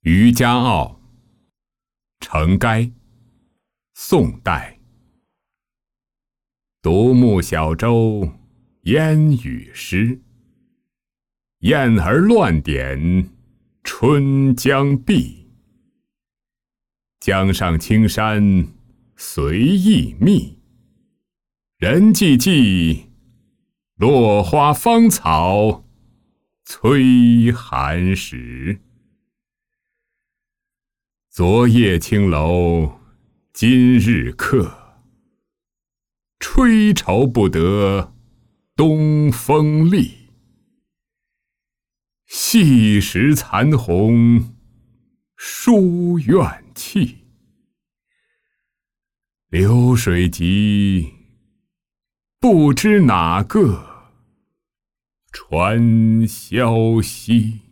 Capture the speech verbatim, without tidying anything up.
渔家傲，程该，宋代。独木小舟烟雨湿，燕儿乱点春江碧。江上青山随意密，人寂寂，落花芳草催寒食。昨夜青楼今日客，吹愁不得东风力。细时残红书院气，流水急，不知哪个传消息。